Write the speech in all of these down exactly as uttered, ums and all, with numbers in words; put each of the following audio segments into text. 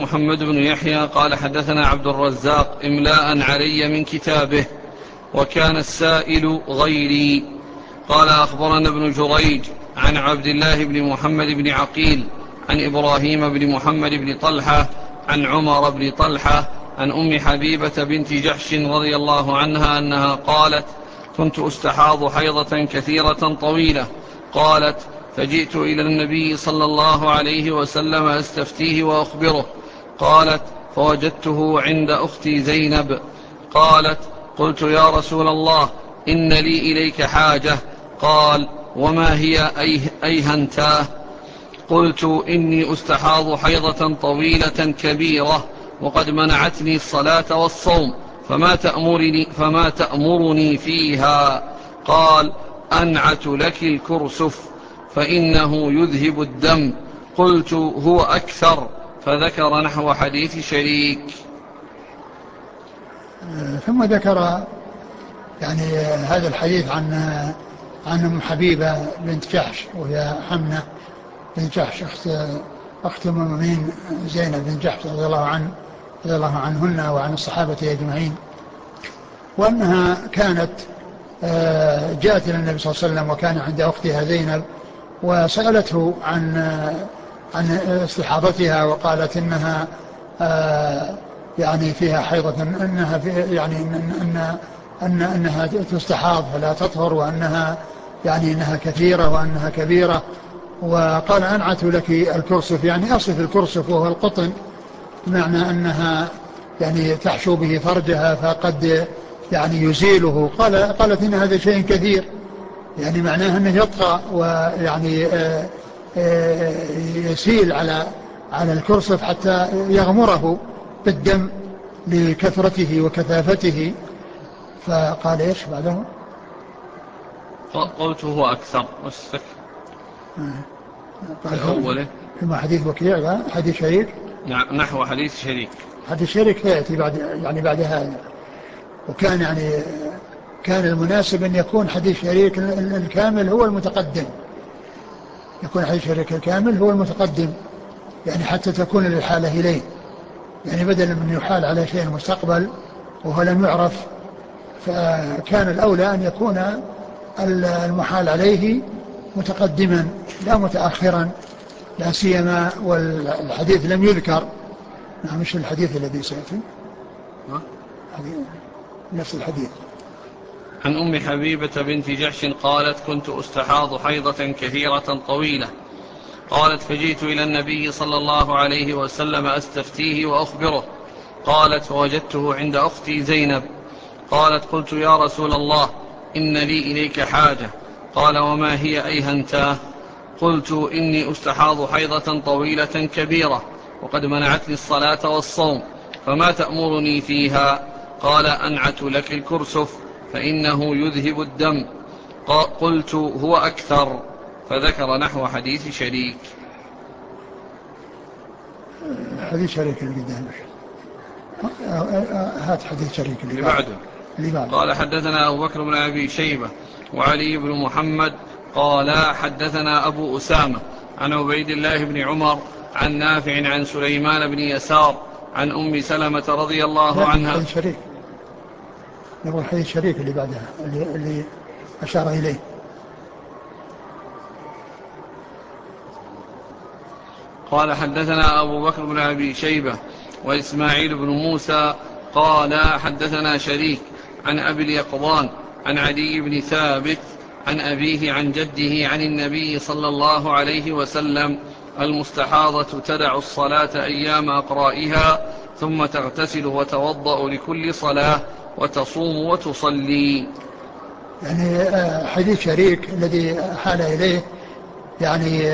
محمد بن يحيى قال حدثنا عبد الرزاق إملاء علي من كتابه وكان السائل غيري. قال أخبرنا ابن جريج عن عبد الله بن محمد بن عقيل عن إبراهيم بن محمد بن طلحة عن عمر بن طلحة عن أم حبيبة بنت جحش رضي الله عنها أنها قالت كنت أستحاض حيضة كثيرة طويلة. قالت فجئت إلى النبي صلى الله عليه وسلم أستفتيه وأخبره. قالت فوجدته عند أختي زينب. قالت قلت يا رسول الله إن لي إليك حاجة. قال وما هي أيهنتاه؟ قلت إني أستحاض حيضة طويلة كبيرة وقد منعتني الصلاة والصوم فما تأمرني, فما تأمرني فيها؟ قال أنعت لك الكرسف فإنه يذهب الدم. قلت هو أكثر، فذكر نحو حديث شريك. ثم ذكر يعني هذا الحديث عن عن أم حبيبة بنت جحش وهي حمنة بنت جحش أخت أخت المؤمنين زينب بنت جحش رضي الله عنه رضي الله عنهن وعن الصحابة أجمعين، وأنها كانت جاءت إلى النبي صلى الله عليه وسلم وكان عند أختها زينب وسألته عن عن استحاضتها وقالت إنها يعني فيها حيضة، أنها في يعني أن أن أن أنها تستحاض فلا تطهر، وأنها يعني أنها كثيرة وأنها كبيرة. وقال أنعت لك الكرسف، يعني أصف الكرسف وهو القطن، بمعنى أنها يعني تحشو به فرجها فقد يعني يزيله. قال قالت إن هذا شيء كثير، يعني معناه أنه يطغى ويعني آآ آآ يسيل على على الكرسف حتى يغمره بالدم لكثرته وكثافته. فقال إيش بعده؟ قلت هو أكثر والسك في أوله كما حديث وكيع حديث شريك نحو حديث شريك. حديث شريك يأتي بعد يعني بعد هذا. وكان يعني كان المناسب أن يكون حديث شريك الكامل هو المتقدم، يكون حديث شريك الكامل هو المتقدم، يعني حتى تكون الحالة إليه، يعني بدلا من يحال على شيء مستقبل وهو لم يعرف، فكان الأولى أن يكون المحال عليه متقدما لا متأخرا، لا سيما والحديث لم يذكر. نعم مش الحديث الذي سيأتي نفس الحديث. عن أم حبيبة بنت جحش قالت كنت أستحاض حيضة كثيرة طويلة. قالت فجئت إلى النبي صلى الله عليه وسلم أستفتيه وأخبره. قالت فوجدته عند أختي زينب. قالت قلت يا رسول الله إن لي إليك حاجة. قال وما هي أيهنتاه؟ قلت إني أستحاض حيضة طويلة كبيرة وقد منعتني الصلاة والصوم فما تأمرني فيها؟ قال أنعت لك الكرسف فإنه يذهب الدم. قلت هو أكثر، فذكر نحو حديث شريك. حديث شريك اللي قدامك هات حديث شريك اللي بعده. بعده. قال حدثنا أبو بكر بن أبي شيبة وعلي بن محمد قال حدثنا أبو أسامة عن عبيد الله بن عمر عن نافع عن سليمان بن يسار عن أم سلمة رضي الله عنها. حديث شريك نقول حديث شريك اللي بعدها اللي, اللي أشار إليه. قال حدثنا أبو بكر بن أبي شيبة وإسماعيل بن موسى قال حدثنا شريك عن أبي اليقظان عن عدي بن ثابت عن أبيه عن جده عن النبي صلى الله عليه وسلم المستحاضة تدع الصلاة أيام أقرائها ثم تغتسل وتوضأ لكل صلاة وتصوم وتصلي. يعني حديث شريك الذي حال إليه يعني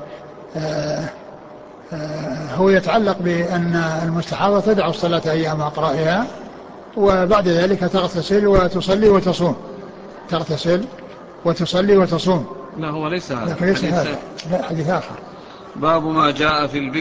هو يتعلق بأن المستحاضة تدع الصلاة أيام أقرائها وبعد ذلك تغتسل وتصلي وتصوم، تغتسل وتصلي وتصوم. لا هو ليس هذا، ليس هذا، لا حديث آخر. باب ما جاء في البكر